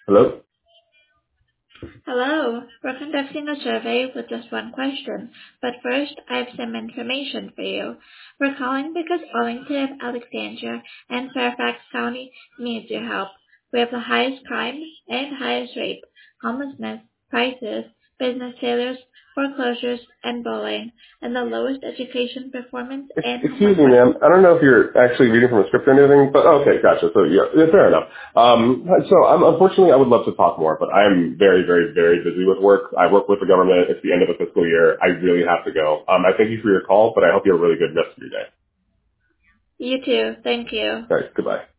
Hello? Hello. We're conducting a survey with just one question, but first I have some information for you. We're calling because Arlington, Alexandria, and Fairfax County needs your help. We have the highest crime and highest rape, homelessness, prices, business failures, foreclosures, and bullying, and the lowest education performance and Excuse me, homelessness. ma'am. I don't know if you're actually reading from a script or anything, but okay, gotcha. So yeah, fair enough. Unfortunately, I would love to talk more, but I'm very, very, very busy with work. I work with the government. It's the end of the fiscal year. I really have to go. I thank you for your call, but I hope you have a really good rest of your day. You too. Thank you. All right, goodbye.